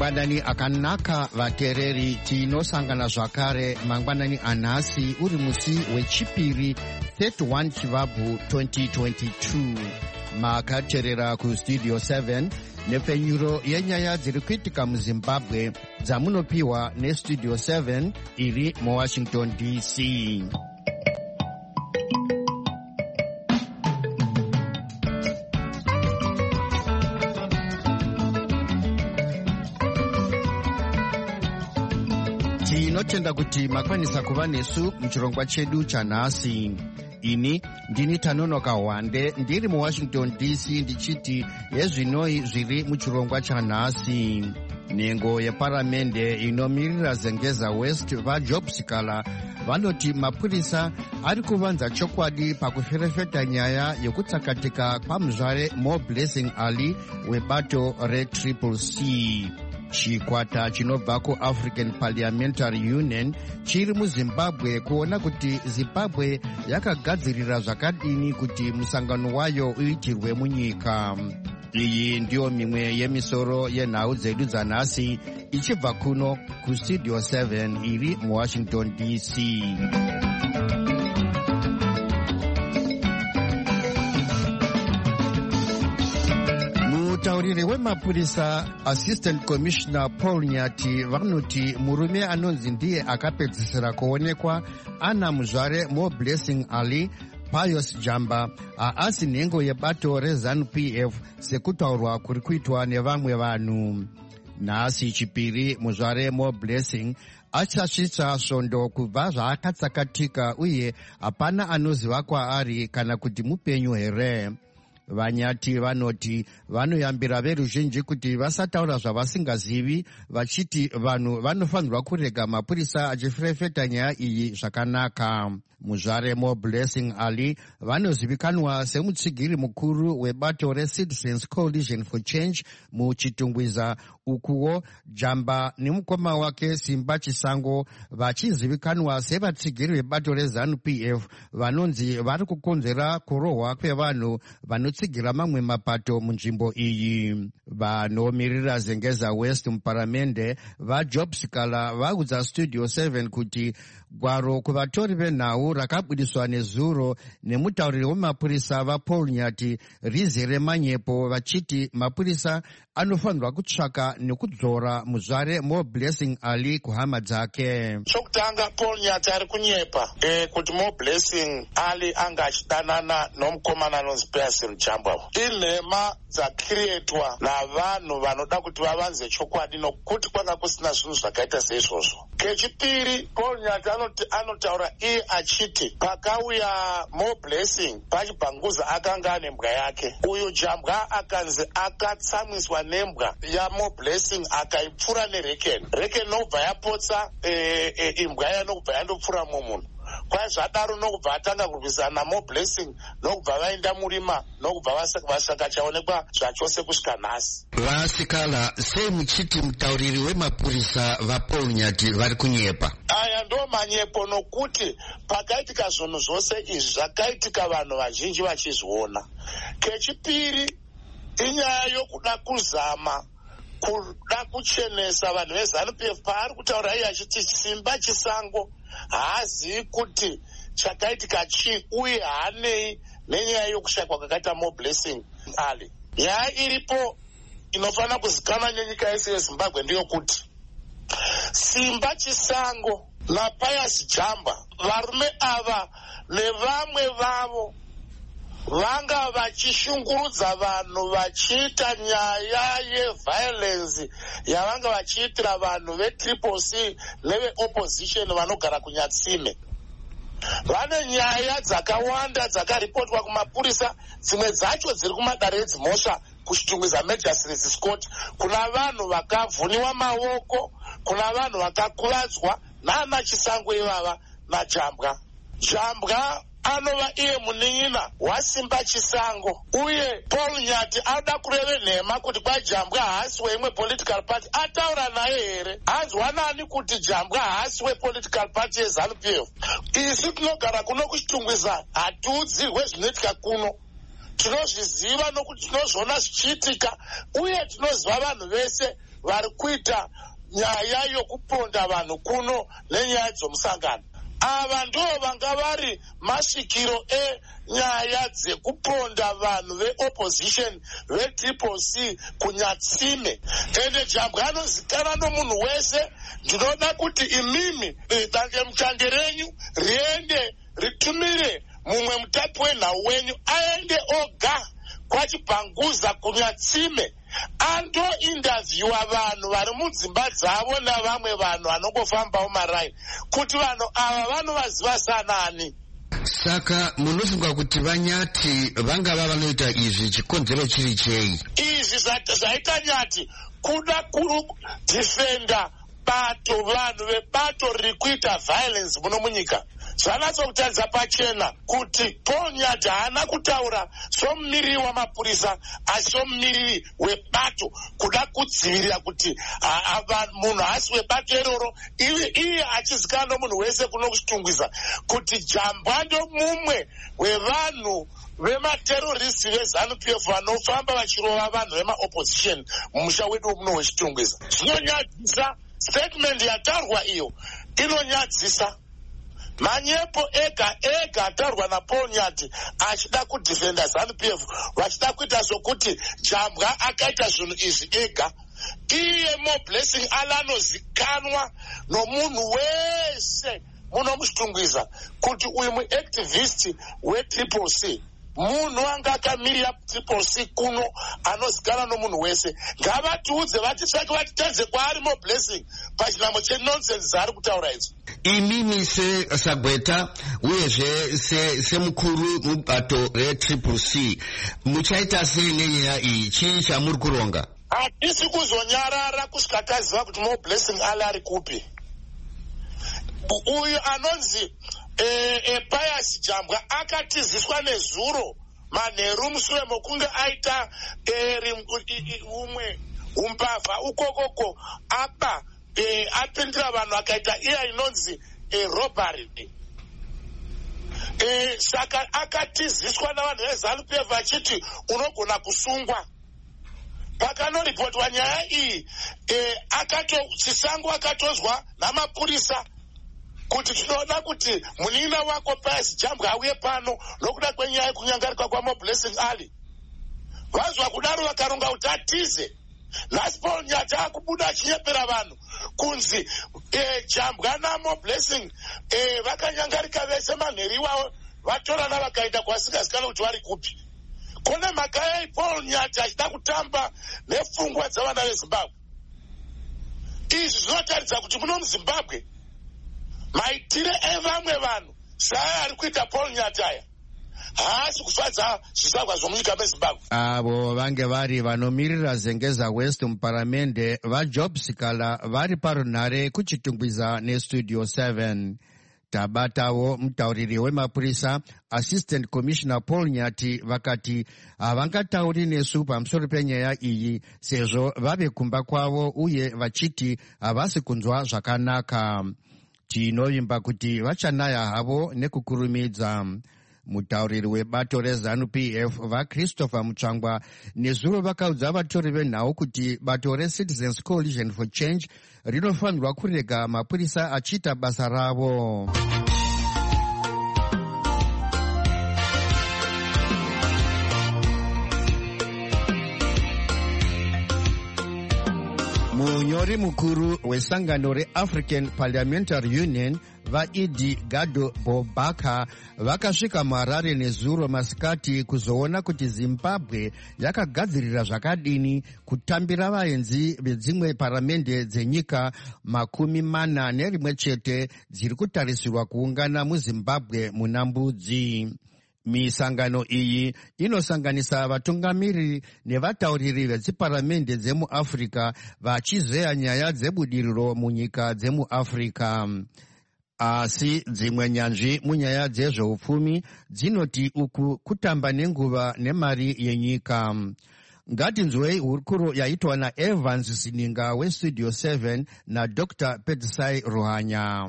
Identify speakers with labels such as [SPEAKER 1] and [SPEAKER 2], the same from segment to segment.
[SPEAKER 1] Mangwanani akanaka vatereri tinosangana zvakare mangwanani anhasi uri musi wechipiri 31 Chivabvu 2022 makaterera kustudio 7 nepfenyuro yenyaya dziri kuitika muZimbabwe dzamunopiwa nestudio 7 iri muWashington DC. Tinotenda kuti makwanisa kuva nesu muchirongwa chedu chanhasi. Ini ndini Tanonoka Wande ndiri muWashington DC ndichiti yezvinoi zviri muchirongwa chanhasi. Nhengo yeparamende inomirira Zengeza West vaJob Sikala vanoti mapurisa ari kuvanza chokwadi pakuferefeta nyaya yekutsakatika kwamuzvare More Blessing Ali webato reCCC. Chikwata chinobva kuAfrican Parliamentary Union chiri muZimbabwe kuona kuti Zimbabwe yakagadzirira zvakadini kuti musangano wayo uitirwe munyika. Iyi ndiyo mimwe yemisoro yenhau dzedu dzanhasi ichibva kuno kustudio 7 iri muWashington DC. Mutauriri wemapurisa Assistant Commissioner Paul Nyati vanoti murume anonzi ndiye akapedzisira kuonekwa ana muzvare More Blessing Ali Pius Jamba haasi nhengo yebato reZANU-PF sekutaurwa kuri kuitwa nevamwe vanhu. Nhasi chipiri muzvare More Blessing achasvitsa svondo kubva zvaakatsakatika uye hapana anoziva kwaari kana kuti mupenyu here. Vanyati vanoti vanoyambira veruzhinji kuti vasataura zvavasingazivi vachiti vanhu vanofanirwa kurega mapurisa achiferefeta nyaya iyi zvakanaka. Muzvare More Blessing Ali vanozivikanwa semutsigiri mukuru webato reCitizens Coalition for Change muchitungwiza, ukuwo Jamba nemukoma wake Simba Chisango vachizivikanwa sevatsigiri vebato reZANU-PF vanonzi vari kukonzera kurohwa kwevanhu vanotsigira mamwe mapato munzvimbo iyi. Vanomiririra Zengeza West muparamende vaJob Sikala vaudza studio 7 kuti gwaro kuvatori venhau rakabudiswa nezuro nemutauriri wemapurisa vaPaul Nyati rizere manyepo vachiti mapurisa anofanirwa kutsvaka nekudzora muzvare More Blessing Ali kuhama dzake.
[SPEAKER 2] Chokutanga Paul Nyati ari kunyepa kuti More Blessing Ali anga achidanana nomukomana anonzi Pius Jamba. Inhema dzakiretwa navanhu vanoda kuti vavanze chokwadi nokuti kwanga kusina zvinhu zvakaita seizvozvo. Kechipiri Paul Nyati anotaura iye achiti pakauya More Blessing pachibhanguza akanga ane mbwa yake. Uyu Jambwa akanzi akatsamwiswa nembwa yaMore Blessing akaipfura neReken. Reken nokubva yapotsa imbwa yaya nokubva yandopfura munhu. Kwai zvadaro nokubva atanga kurwisana naMore Blessing nokubva vaenda murima nokubva vasakachaonekwa zvachose kusvika nhasi.
[SPEAKER 1] Vasikala, sei muchiti mutauriri wemapurisa vaPaul Nyati vari kunyepa?
[SPEAKER 2] Aya ndo manyepo nokuti pakaitika zvinhu zvose izvi zvakaitika vanhu vazhinji vachizviona. Kechipiri inyaya yokuda kuzama kuda kuchenesa vanhu veZANU-PF paari kutaura iye achiti Simba Chisango haazivi kuti chakaitika chii uye haanei nenyaya yokushakwa kwakaita More Blessing Ali. Nyaya iripo inofanira kuzikanwa nenyika yese yeZimbabwe ndiyokuti Simba Chisango naPius Jamba, varume ava nevamwe vavo vanga vachishungurudza vanhu vachiita nyaya yeviolence yavanga vachiitira vanhu veCCC neveopposition vanogara kuNyatsime. Vane nyaya dzakawanda dzakaripotwa kumapurisa, dzimwe dzacho dziri kumadare edzimhosva kuchitungwiza Magistrates Court. Kuna vanhu vakavhuniwa maoko, kuna vanhu vakakuvadzwa naana Chisango ivava naJambwa. Jambwa anova iye munin'ina waSimba Chisango uye Paul Nyati anoda kureve nhema kuti kwaJambwa haasi weimwe political party. Ataura naye here? Anzwa nani kuti Jambwa haasi wepolitical party yeZANU-PF? Isu tinogara kuno kuchitungwiza hatiudzirwe zvinoitika kuno. Tinozviziva nokuti tinozviona zvichiitika uye tinoziva vanhu vese vari kuita nyaya yokuponda vanhu kuno nenyaya dzomusangano. Ava ndo vanga vari masvikiro enyaya dzekuponda vanhu veopposition veTCC kunyatsime. Ende Jambwa anozikanwa nomunhu wese. Ndinoda kuti imimi dangemutande renyu riende ritumire mumwe mutapi wenhau wenyu aende oga kwaChibhanguza kunyatsime ando indavhyiwa vanhu vari mudzimba dzavo navamwe vanhu vanongofambawo maraini kuti vanhu ava vanovaziva sanani.
[SPEAKER 1] Saka munofunga kuti Vanyati vangava vanoita izvi chikonzero chiri chei?
[SPEAKER 2] Izvi zvaita Nyati kuda kudifenda bato, vanhu vebato riri kuita violence muno munyika. Zvanatsokutadza pachena kuti Paul Nyati haana kutaura somumiriri wamapurisa asi somumiriri webato kuda kudzivirira kuti munhu asi webato iroro iye achizikanwa nomunhu wese kuno kuchitungwiza kuti Jambwa ndo mumwe wevanhu vemateroristi veZANU-PF vanofamba vachirova vanhu vemaopposition mumusha wedu muno wechitungwiza. Zvinonyadzisa. Statement yataurwa iyo inonyadzisa. Manyepo ega ataurwa naPaul Nyati achida kudifenda ZANU-PF vachida kuita sokuti Jambwa akaita zvinhu izvi ega. Iye MoBlessing Ali anozikanwa nomunhu wese muno muchitungwiza kuti uyu muactivist weTCC munhu anga akamirira TCC kuno anozikanwa nomunhu wese. Ngavatiudze vatitsvake vatitadze kwaari MoBlessing pachinamo chenonsense zvaari kutaura idzi.
[SPEAKER 1] Imimi seSagweta uyezve semukuru mubato reTCC muchaita sei nenyaya iyi? Chii chamuri kuronga?
[SPEAKER 2] Hatisi kuzonyarara kusvika taziva kuti MoBlessing Ali ari kupi. Uyu anonzi Pius Jambwa akatiziswa nezuro manheru mushure mokunge aita umwe umbavha ukokoko apa apindira vanhu akaita iya inonzi robbery. Saka akatiziswa navanhu veZANU-PF vachiti unogona kusungwa. Pakanoripotiwa nyaya iyi Chisango akatozwa namapurisa kuti tinoda kuti munina wako Pius Jambwa auye pano nokuda kwenyaya yekunyangarika kwaMoBlessing Ali. Vazwa kudaro vakaronga kuti atize. Nhasi Paul Nyati akubuda achinyepera vanhu kunzi Jambwa naMoBlessing vakanyangarika vese manheri iwavo vatorana vakaenda kwasingazikana kuti vari kupi. Kune mhaka yei Paul Nyati achida kutamba nepfungwa dzavana veZimbabwe. Izvi zvinotaridza kuti muno muZimbabwe maitire evamwe vanhu saya ari kuita Paul Nyati aya haasi kufadza zvizvarwa zvomunyika meZimbabwe.
[SPEAKER 1] Avo vange vari vanomirira Zengeza West muparamende vaJob Sikala vari parunhare kuchitungwiza neStudio 7. Tabatawo mutauriri wemapurisa Assistant Commissioner Paul Nyati vakati havangatauri nesu pamusoro penyaya iyi sezvo vave kumba kwavo uye vachiti havasi kunzwa zvakanaka. Tinovimba kuti vachanaya havo nekukurumidza. Mutauriri webato reZANU-PF vaChristopher Mutsvangwa nezuro vakaudza vatori venhau kuti bato reCitizens Coalition for Change rinofanirwa kurega mapurisa achiita basa ravo. Munyori mukuru wesangano reAfrican Parliamentary Union vaIdi Gado Bobaka vakasvika muHarare nezuro masikati kuzoona kuti Zimbabwe yakagadzirira zvakadini kutambira vaenzi vedzimwe paramende dzenyika 41 chete dziri kutarisirwa kuungana muZimbabwe muna Mbudzi. Misangano iyi inosanganisa vatungamiri nevatauriri vedziparamende dzemuAfrica vachizeya nyaya dzebudiriro munyika dzemuAfrica. Asi dzimwe nyanzvi munyaya dzezveupfumi dzinoti uku kutamba nenguva nemari yenyika. Ngatinzwei hurukuro yaitwa naEvans Sininga weStudio 7 naDr. Petsai Ruhanya.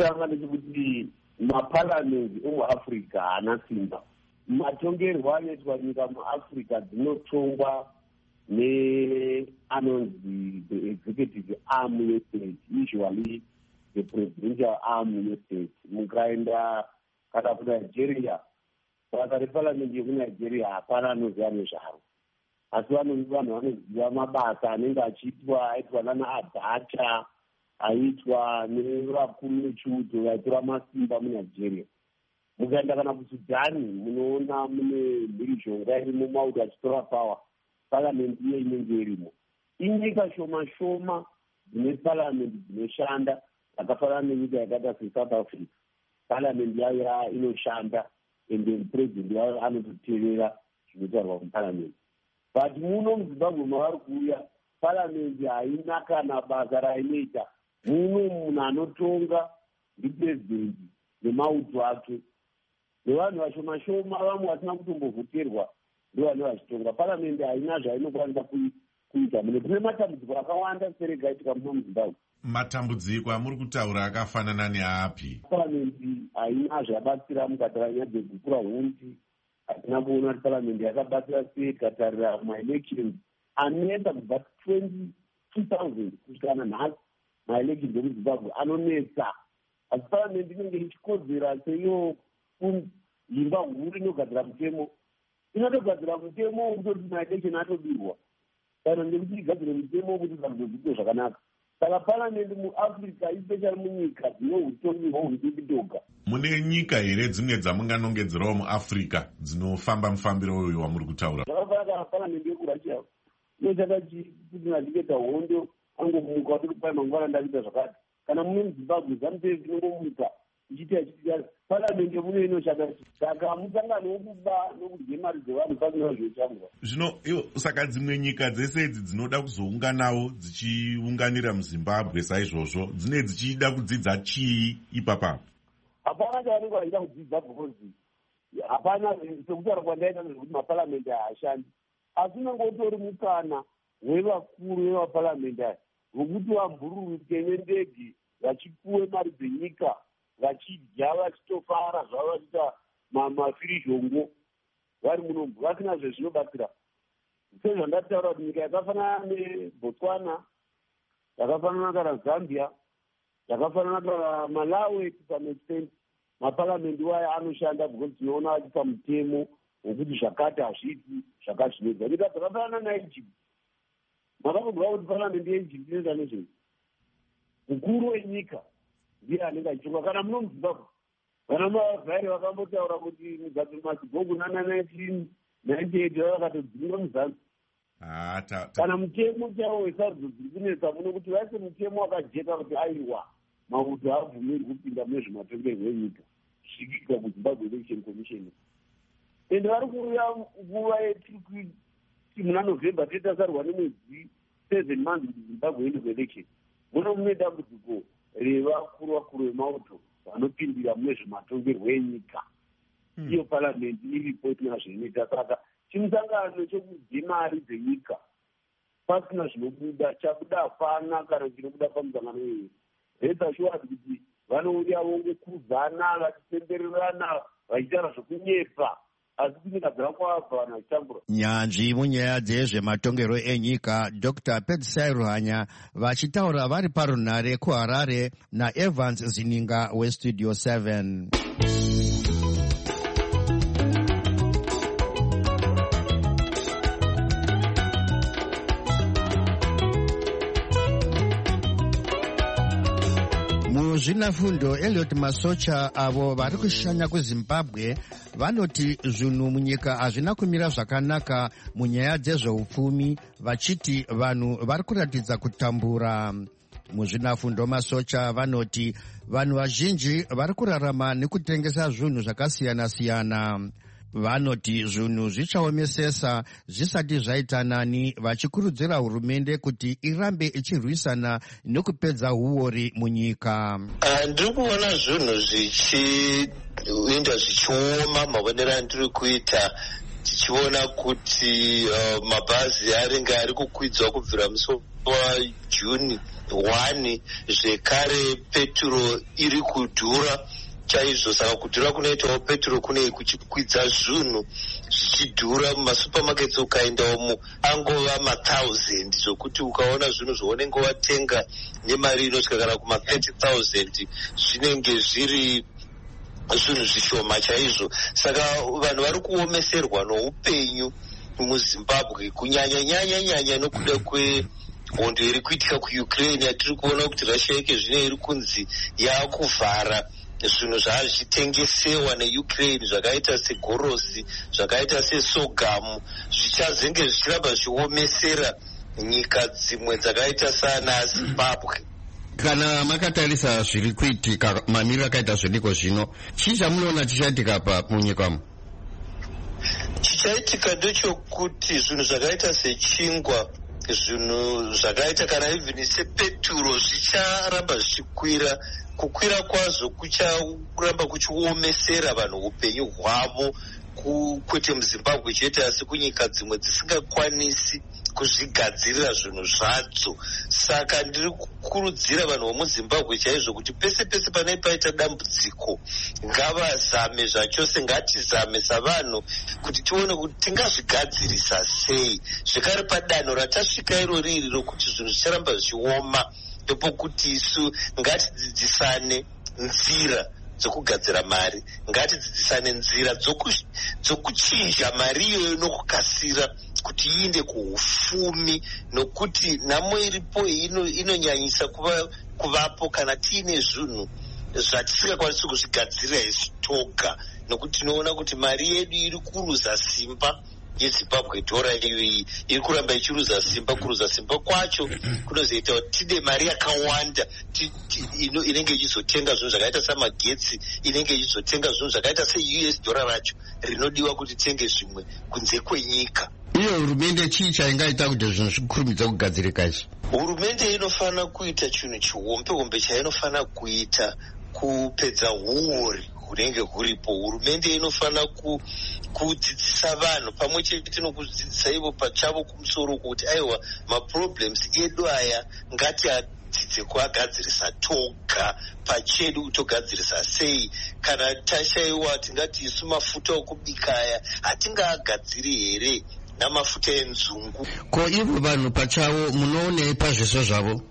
[SPEAKER 3] Maparamendi emuAfrica haana simba. Matongerwo anoitwa nyika muAfrica dzinotongwa anonzi the executive arm yestate, usually the presidential arm yestate. Mukaenda kana kuNigeria, basa reparliament yekuNigeria hapana anoziva nezvaro, asi vanhu vanoziva mabasa anenge aitwa nana Abacha, aitwa nevakuru vechiuto vaitora masimba muNigeria. Mukaenda kana kuSudani, munoona mune mhirizhonga irimo Maudu achitora power, parliament iye inenge irimo. Inyika shoma shoma dzine parliament dzinoshanda, akafanana nenyika yakaita seSouth Africa. Parliament yayo inoshanda and then president yayo anototeerera zvinotaurwa muparliament. But muno muZimbabwe mavari kuuya, parliament haina kana basa rainoita. Muno munhu anotonga ndipresident nemauto ake, nevanhu vashoma shoma vamwe vasina kutombovhoterwa ndovanhu vachitonga. Parliament haina zvainokwanisa kuita. Kune matambudziko akawanda serega aitika muno muZimbabwe.
[SPEAKER 4] Matambudziko amuri kutaura akafanana neapi?
[SPEAKER 3] Parliament haina zvabatsira mukatarira dzekukura hundi. Hatina kuona kuti parliament yakabatsira sei katarira maelections anetsa kubva 2000 kusvika nanhasi. Maelections emuZimbabwe anonetsa, asi parliament inenge ichikodzera seiyo imba huru inogadzira mutemo. Inotogadzira mutemo wokutoti maelection atobirwa, kana ndekuti igadzire mutemo wokuti zvadzo zviite zvakanaka. Saka parliament muAfrica, especially munyika dzine utongi hwehudikitoga.
[SPEAKER 4] Mune nyika here dzimwe dzamunganongedzerawo muAfrica dzinofamba mufambiro uyu wamuri kutaura?
[SPEAKER 3] Zvakafanana kana parliament yekurussia inochakachitinadiketa hondo angomuka kuti kwai mangwana ndakuita zvakati. Kana mune muZimbabwe ZANU-PF inongomuka ichiita parliament muno inoshanda. Saka musangano wokuba nokudye mari dzevanhu pasina zvoitangwa.
[SPEAKER 4] Zvino saka dzimwe nyika dzese idzi dzinoda kuzounganawo dzichiunganira muZimbabwe saizvozvo, dzine dzichida kudzidza chii ipapa?
[SPEAKER 3] Hapana chavanenge vachida kudzidza because hapana sekutaura kwandaita nezvekuti maparliament haashandi, asi unenge utori mukana wevakuru vevaparliament aya vokuti vambururuke nendege vachipuwe mari dzenyika, vachidya vachitofara zvavo vachiita mafirizhongo vari munombo vasina zvezvinobatsira. Sezvandataura kuti nyika yakafanana neBotswana, yakafanana kana Zambia, yakafanana kana Malawi, to some extent maparliament wayo anoshanda because tinoona vachipa mutemo wokuti zvakati hazviiti zvakati zvinoita. Nyika dzakafanana naEgypt, makambobva kuti parliament yeEgypt inoita nezvei? Mukuru wenyika ndiye anenge achitonga. Kana muno muZimbabwe vana mavhare vakambotaura kuti mugadziri mazigogo nana 1998 vakatodzinga muzanzi. Kana mutemo chavo wesarudzo dziri kunetsa muno kuti vaise mutemo wakajeka kuti aiwa mauto haabvumiri kupinda mune zvematongerwo enyika zvikika kuZimbabwe Election Commission. Ende vari kuuya nguva yetiri muna November titasarwa nemwedzi 7 months kuti Zimbabwe ende kuelection. Muno mune dambudziko revakuru vemauto vanopindira mune zvematongerwo enyika. Iyo parliament iripo itina zvinoita. Saka chimusangano chekudye mari dzenyika pasina zvinobuda, chabuda hapana kana chinobuda pamusangano iyoyo. Reta shuwa kuti vanouya vongokuzana vachipembererana vachitaura zvokunyepa, asi kunyika dzavakwavabva vanhu vachitambura.
[SPEAKER 1] Nyanzvi munyaya dzezvematongerwo enyika Dr. Pedzisai Ruhanya vachitaura vari parunhare kuHarare naEvans Zininga weStudio 7. Muzvinafundo Elliot Masocha avo vari kushanya kuZimbabwe vanoti zvinhu munyika hazvina kumira zvakanaka munyaya dzezveupfumi, vachiti vanhu vari kuratidza kutambura. Muzvinafundo Masocha vanoti vanhu vazhinji vari kurarama nekutengesa zvinhu zvakasiyana-siyana. Vanoti zvinhu zvichaomesesa zvisati zvaita nani, vachikurudzira hurumende kuti irambe ichirwisana nekupedza uori munyika.
[SPEAKER 2] Ndiri kuona zvinhu zvichienda zvichioma maonero andiri kuita, tichiona kuti mabhazi aringe ari kukwidzwa kubvira musi waJuni 1, zvekare peturo iri kudhura chaizvo. Saka kudhura kunoitawo peturo kune kuchikwidza zvinhu
[SPEAKER 5] zvichidhura mumasupermarkets ukaendawamo angova ma1000 zvokuti ukaona zvinhu zvounenge watenga nemari inosvika kana kuma30,000 zvinenge zviri zvinhu zvishoma chaizvo. Saka vanhu vari kuomeserwa noupenyu muzimbabwe kunyanya nokuda kwehondo iri kuitika kuukraine yatiri kuona kuti russia yake zvino iri kunzi yaakuvhara zvinhu zvaazvitengesewa neukraine zvakaita segorosi zvakaita sesogamu zvichazenge zvichiramba zvichiomesera nyika dzimwe dzakaita sana zimbabwe.
[SPEAKER 1] Kana makatarisa zviri kuitika mamiriro akaita zvidiko zvino chii chamunoona chichaitika pa munyikamo?
[SPEAKER 5] Chichaitika ndechokuti zvinhu zvakaita sechingwa zvinhu zvakaita kana even sepeturo zvicharamba zvichikwira. Kukwira kwazvo kucharamba kuchiomesera vanhu upenyu hwavo kwete muzimbabwe chete asi kunyika dzimwe dzisingakwanisi kuzvigadzirira zvinhu zvadzo. Saka ndiri kukurudzira vanhu vomuzimbabwe chaizvo kuti pese pese panei paita dambudziko ngavazame zvachose, ngatizame savanhu kuti tione kuti tingazvigadzirisa sei. Zvekare padanho ratasvika irori rokuti zvinhu zvicharamba zvichioma ndopokuti isu ngatidzidzisane nzira dzokugadzira mari, ngatidzidzisane nzira dzokuchinja mari iyoyo nokukasira kuti iinde kuufumi, nokuti nhamo iripo inonyanyisa kuvapo kana tiine zvinhu zvatisingakwanisi kuzvigadzirira isu toga, nokuti tinoona kuti mari yedu iri kuruza simba yezimbabwe dhora iyoyi iri kuramba ichiruza simba. Kuruza simba kwacho kunozoita kuti tide mari yakawanda inenge ichizotenga zvinhu zvakaita samagetsi, inenge ichizotenga zvinhu zvakaita seUS dhora racho rinodiwa kuti tenge zvimwe kunze kwenyika.
[SPEAKER 1] Iyo hurumende chii chaingaita kuti zvinhu zvikurumidza kugadzirika izvi? Hurumende
[SPEAKER 5] inofanira kuita chinhu chihombe chainofanira kuita kupedza uori hunenge huripo. Hurumende inofanira kudzidzisa vanhu pamwe chete nokudzidzisa ivo pachavo kumusoro kuti aiwa maproblems edu aya ngatiadzidze kuagadzirisa toga pachedu, togadzirisa sei. Kana tashayiwa tingati isu mafuta okubika aya hatingaagadziri here namafuta enzungu.
[SPEAKER 1] Ko ivo vanhu pachavo munoonei pazviso zvavo?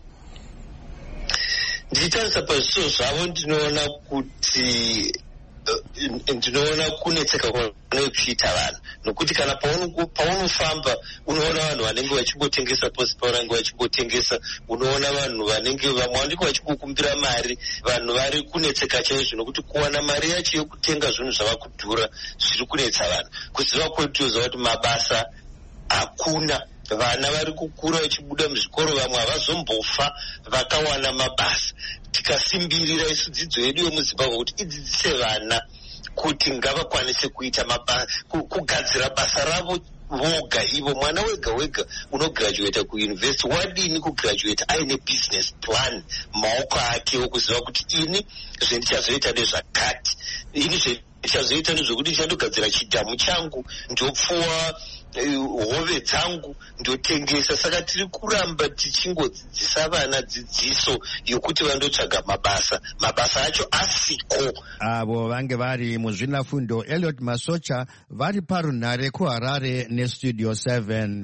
[SPEAKER 5] Ndichitarisa pazviso zvavo ndinoona kuti ndinoona kunetseka kwanenge kuchiita vanhu, nokuti kana paunofamba unoona vanhu vanenge vachimbotengesa posi pavanenge vachimbotengesa, unoona vanhu vanenge vamwe vanenge vachikukumbira mari. Vanhu vari kunetseka chaizvo nokuti kuwana mari yacho yokutenga zvinhu zvava kudhura zviri kunetsa vanhu. Kuziva kwedu toziva kuti mabasa hakuna. Vana vari kukura vachibuda muzvikoro, vamwe havazombofa vakawana mabasa. Tikasimbirira isu dzidzo yedu yomuzimbabwe kuti idzidzise vana kuti ngavakwanise kuita mabasa, kugadzira basa ravo voga ivo. Mwana wega wega unograduata kuyunivhesiti wadini kugraduata aine business plan maoko ake okuziva kuti ini zvendichazoita nezvakati, ini zvendichazoita nezvokuti ndichandogadzira chidhamu changu ndopfuwa hove dzangu ndotengesa. Saka tiri kuramba tichingodzidzisa vana dzidziso yokuti vandotsvaga mabasa acho asiko.
[SPEAKER 1] Avo vange vari muzvinafundo Elliot Masocha vari parunhare kuHarare neStudio 7.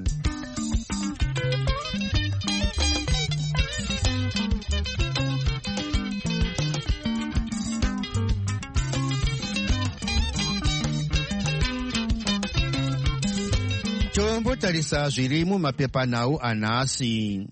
[SPEAKER 1] Tombotarisa zviri mumapepanhau anhasi.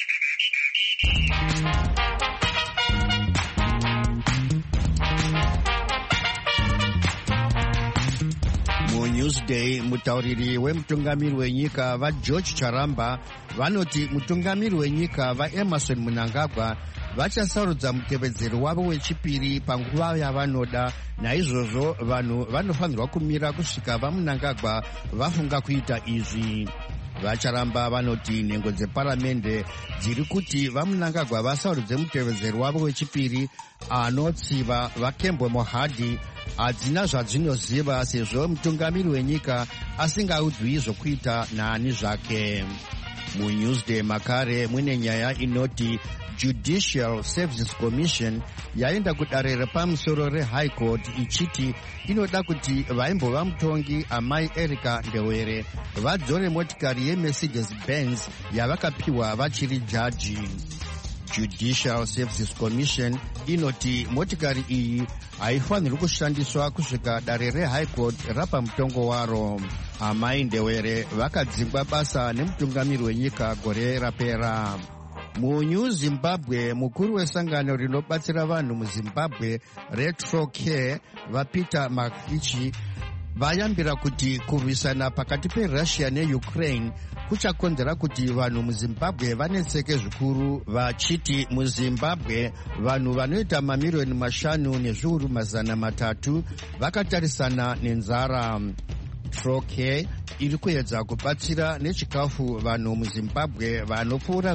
[SPEAKER 1] muNewsday mutauriri wemutungamiri wenyika vaGeorge Charamba vanoti mutungamiri wenyika vaEmerson Mnangagwa vachasarudza mutevedzeri wavo wechipiri panguva yavanoda. Naizvozvo vanhu vanofanirwa kumira kusvika vaMnangagwa vafunga kuita izvi. Vacharamba vanoti nhengo dzeparamende dziri kuti vaMnangagwa vasarudze mutevedzeri wavo wechipiri anotsiva vaKembo Mohadi hadzina zvadzinoziva sezvo mutungamiri wenyika asingaudzwi zvokuita naani zvake. muNewsday makare mune nyaya inoti Judicial Services Commission yaenda kudare repamusoro reHigh Court ichiti inoda kuti vaimbova mutongi amai Erica Ndewere vadzore motikari yeMercedes Benz yavakapiwa vachiri jaji. Judicial Services Commission inoti motikari iyi haifanirwi kushandiswa kusvika dare reHigh Court rapa mutongo waro. Amai Ndewere vakadzingwa basa nemutungamiri wenyika gore rapera. Munew Zimbabwe mukuru wesangano rinobatsira vanhu muZimbabwe RetroCare vaPeter Makichi vayambira kuti kurwisana pakati peRussia neUkraine kuchakonzera kuti vanhu muZimbabwe vanetseke zvikuru, vachiti muZimbabwe vanhu vanoita mamiliyoni 5,300,000 vakatarisana nenzara. RetroCare iri kuedza kubatsira nechikafu vanhu muZimbabwe vanopfuura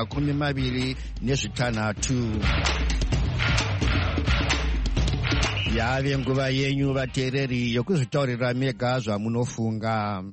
[SPEAKER 1] 26,000. Yave nguva yenyu vateereri yokuzvitaurira mega zvamunofunga.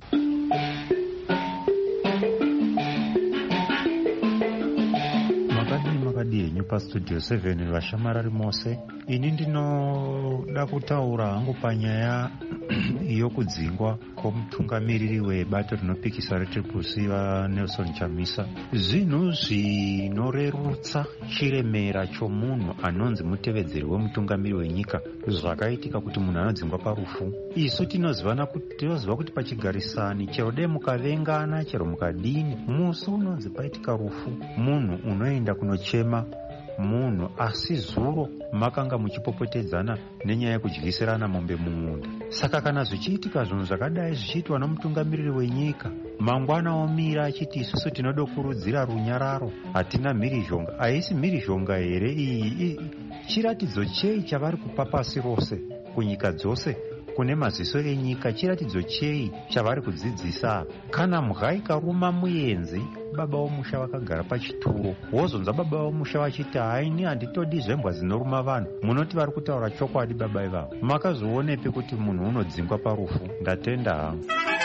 [SPEAKER 6] makadi henyu pastudio 7 vashamarari mose. Ini ndinoda kutaura hangu panyaya yokudzingwa kwomutungamiriri webato rinopikisa reTriple-C vaNelson Chamisa. Zvinhu zvinorerutsa chiremera chomunhu anonzi mutevedzeri wemutungamiri wenyika zvakaitika kuti munhu anodzingwa parufu. Isu tinoziva kuti pachigarisani chero dei mukavengana chero mukadini, musi unonzi paitika rufu munhu unoenda kunochema munhu, asi zuro makanga muchipopotedzana nenyaya yekudyisirana mombe mumunda. Saka kana zvichiitika zvinhu zvakadai zvichiitwa nomutungamiriri wenyika, mangwana omira achiti isusu tinodokurudzira runyararo, hatina mhirizhonga. Haisi mhirizhonga here iyi? Chiratidzo chei chavari kupa pasi rose kunyika dzose kune maziso enyika? Chiratidzo chei chavari kudzidzisa? Kana mhaka ikaruma muyenzi, baba vomusha vakagara pachituro, wozonza baba vomusha vachiti haini handitodi zvembwa zinoruma vanhu, munoti vari kutaura chokwadi baba ivavo? Makazoonepi kuti munhu unodzingwa parufu? Ndatenda hangu.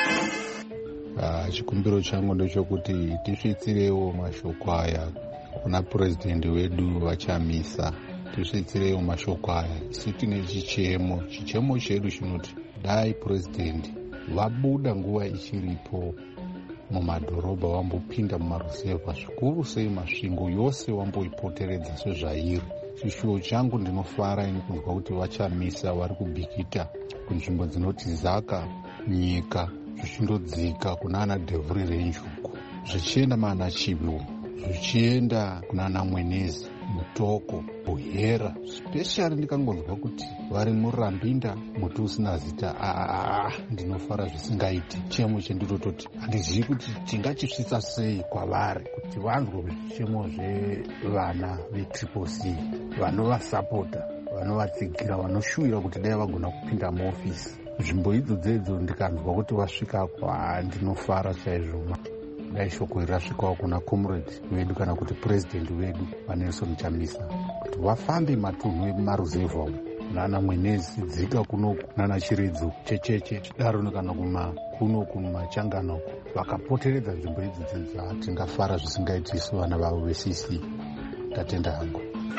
[SPEAKER 7] Chikumbiro changu ndechokuti tisvitsirewo mashoko aya kuna purezidendi wedu vaChamisa. Tisvitsirewo mashoko aya. Isu tine chichemo chedu chinoti dai purezidendi vabuda nguva ichiripo mumadhorobha vambopinda mumaruzevha, zvikuru sei masvingo yose vamboipoteredza sezvairi. Chishuwo changu ndinofara ini kunzwa kuti vaChamisa vari kubhikita kunzvimbo dzinoti Zaka, Nyika, zvichindodzika kunana Devhuri Renjuku, zvichienda mana Chivu, zvichienda kunana Mwenezi, Mutoko, Buhera. Speshari ndikangonzwa kuti vari muRambinda, muti usina zita. Ndinofara zvisingaiti. Chemo chendinototi handizivi kuti tingachisvitsa sei kwavari kuti vanzwe zvichemo zvevana veTriple-C, vanovasapota, vanovatsigira, vanoshuvira kuti dai vagona kupinda muofisi. Nzvimbo idzo dzedzo ndikanzwa kuti vasvikako, ndinofara chaizvo. Dai shoko iri rasvikawo kuna comrade vedu kana kuti purezidendi vedu vaNelson Chamisa kuti vafambe matunhu emaruzevha nana Mwenezi, Dzika kunoku nana Chiredzo, Checheche, Chidaro kana kunoku mumachangano, vakapoteredza nzvimbo idzi dzedzo, tingafara zvisingaitisu vana vavo veCC. Tatenda hangu.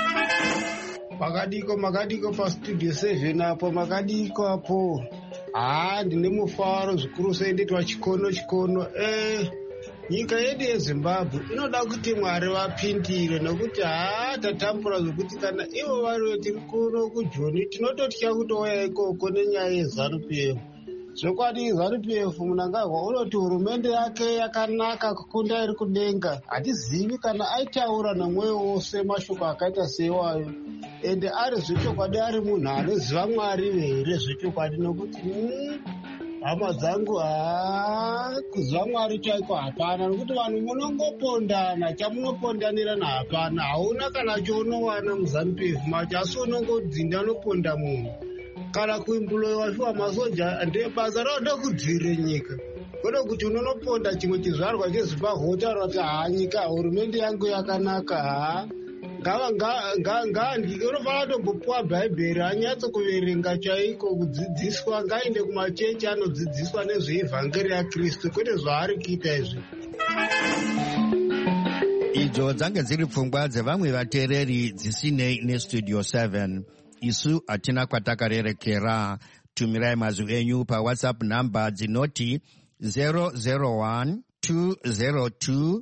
[SPEAKER 3] Makadiko pastudio 7 apo, makadiko apo. Ndine mufaro zvikuru sei ndetwa chikono. Nyika yedu yeZimbabwe inoda kuti Mwari vapindire, nokuti tatambura zvokuti kana ivo vari tiri kuno kuJoni tinototya kutouya ikoko nenyaya yeZANU-PF. Zvokwadi ZANU-PF munangagwa unoti hurumende yake yakanaka kukunda iri kudenga. Hatizivi kana aitaura namwoyo wose mashoko akaita seiwayo, ende ari zvechokwadi, ari munhu anoziva Mwari here zvechokwadi, nokuti hama dzangu kuziva Mwari chaiko hapana, nokuti vanhu munongopondana, chamunopondanirana hapana. Hauna kana chaunowana muZANU-PF macho, asi unongodzinda unoponda munhu. Kana kuimbuloiwa shuwa masoja ndebasa raoda kudzivirira nyika. Kode kuti unonoponda chimwe chizvarwa cheZimbabwe wotaura kuti nyika hurumende yangu yakanaka. Unofana tombopuwa bhaibheri anyatso kuverenga chaiko, kudzidziswa, ngaende kumachechi anodzidziswa nezveevhangeri yaKristu, kwete zvaari kuita izvi.
[SPEAKER 1] idzo dzange dziri pfungwa dzevamwe vateereri dzisinei nestudio 7. isu hatina kwatakarerekera. tumirai mazwi enyu pawhatsapp namba dzinoti 001 202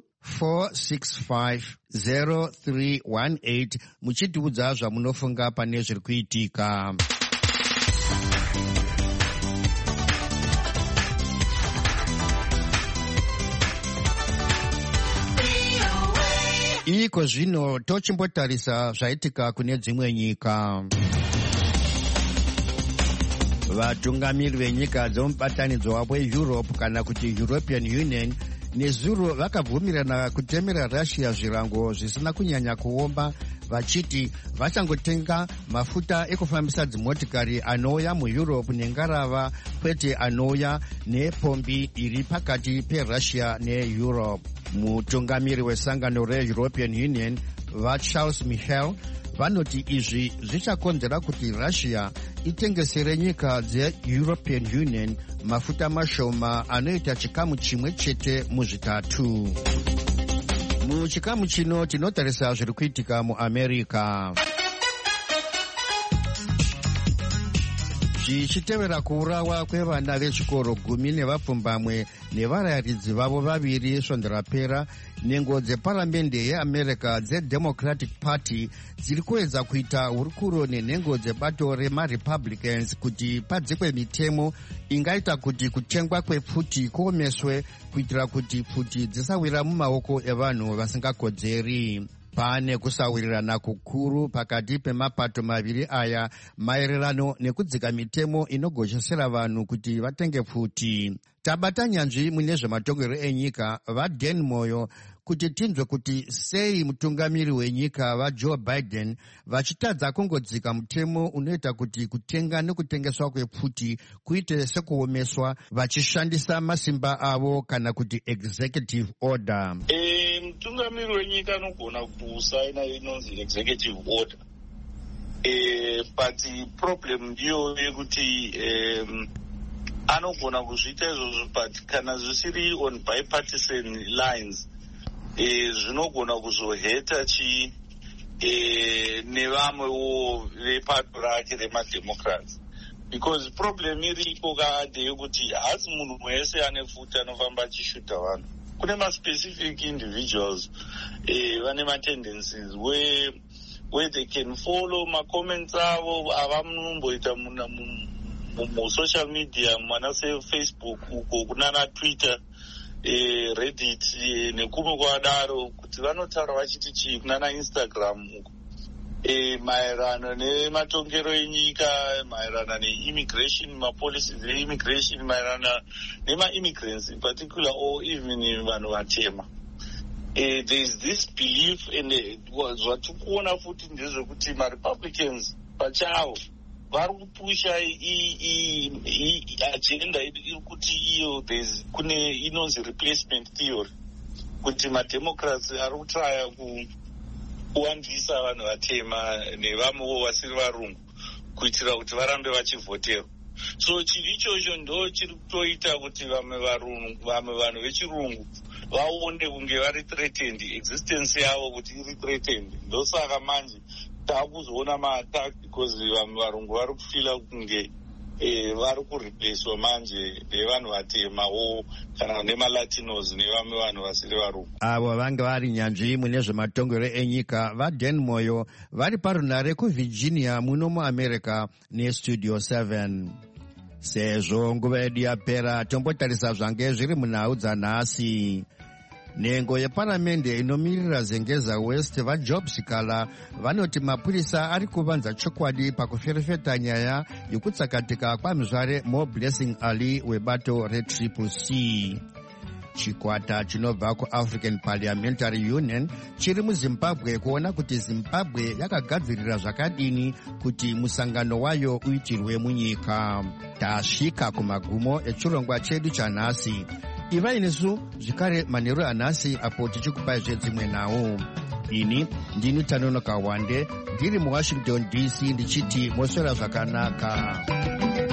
[SPEAKER 1] 465 0318 muchitiudza zvamunofunga pane zviri kuitika. iko zvino tochimbotarisa zvaitika kune dzimwe nyika. vatungamiri venyika dzemubatanidzwa weEurope kana kuti European Union nezuro vakabvumirana kutemera Russia zvirango zvisina kunyanya kuomba, vachiti vachangotenga mafuta ekufambisa dzimotikari anouya muEurope nengarava, kwete anouya nepombi iri pakati peRussia neEurope. mutungamiri wesangano reEuropean Union vaCharles Michel vanoti izvi zvichakonzera kuti Russia itengesere nyika dzeEuropean Union mafuta mashoma anoita chikamu chimwe chete muzvitatu. muchikamu chino tinotarisa zviri kuitika muAmerica. zvichitevera kuurawa kwevana vechikoro 10 nevapfumbamwe nevarayiridzi vavo vaviri svondo rapera, nhengo dzeparamende yeAmerica dzeDemocratic Party dziri kuedza kuita hurukuro nenhengo dzebato remaRepublicans kuti padzikwe mitemo ingaita kuti kutengwa kwepfuti kuomeswe kuitira kuti pfuti dzisawira mumaoko evanhu vasingakodzeri. pane kusawirirana kukuru pakati pemapato maviri aya maererano nekudzika mitemo inogoshesera vanhu kuti vatenge pfuti. tabata nyanzvi mune zvematongero enyika vaDan Moyo kuti tinzwe kuti sei mutungamiri wenyika vaJoe Biden vachitadza kungodzika mutemo unoita kuti kutenga nekutengeswa kwepfuti kuite sekuomeswa vachishandisa masimba avo kana kuti executive order.
[SPEAKER 2] Mutungamiri wenyika anogona kusaina inonzi executive order, but problem ndiyo yekuti anogona kuzviita izvozvo, but kana zvisiri on bipartisan lines zvinogona kuzoheta nevamwewo vepato rake remademocrats, because problem iripo ndeyekuti hasi munhu wese ane futi anofamba achishuta vanhu. kune ma-specific individuals vane ma-tendencies where they can follow ma-comments avo avamunomboita mu-social media mana se-Facebook uko kunana Twitter, Reddit nekumwe kwadaro, kuti vanotaura vachiti chii kunana Instagram uko maererano nematongero enyika, maererano ne-immigration, ma-policies e-immigration, maererano nema-immigrants in particular, or even vanhu vatema. There is this belief, and zvatikuona futi ndezvekuti ma-Republicans pachavo vari kupusha agenda iri kuti iyo kune inonzi replacement theory, kuti ma-Democrats ari kutraya kuwandisa vanhu vatema nevamwewo vasiri varungu kuitira kuti varambe vachivhoterwa. So chiri ichocho ndo chiri kutoita kuti vamwe vanhu vechirungu vaone kunge vari threatened, existence yavo kuti iri threatened. ndosaka manje taakuzoona ma-attack because vamwe varungu vari kufila kunge vari kureplacewa manje nevanhu vatemawo kana nemalatinos nevamwe vanhu vasiri varungu.
[SPEAKER 1] avo vange vari nyanzvi mune zvematongero enyika vaDan Moyo vari parunare kuvirginia muno muamerica nestudio 7. sezvo nguva yedu yapera, tombotarisa zvange zviri munhau dzanhasi. nhengo yeparamende inomirira zengeza West vaJob Sikala vanoti mapurisa ari kuvanza chokwadi pakuferefeta nyaya yekutsakatika kwamuzvare MoBlessing Ali webato reCCC. chikwata chinobva kuAfrican Parliamentary Union chiri muZimbabwe kuona kuti Zimbabwe yakagadzirira zvakadini kuti musangano wayo uitirwe munyika. tasvika kumagumo echirongwa chedu chanhasi. ivai nesu zvekare manheru anhasi apo tichikupai zvedzimwe nhau. ini ndini Tanonoka Wande ndiri muWashington DC ndichiti moswera zvakanaka.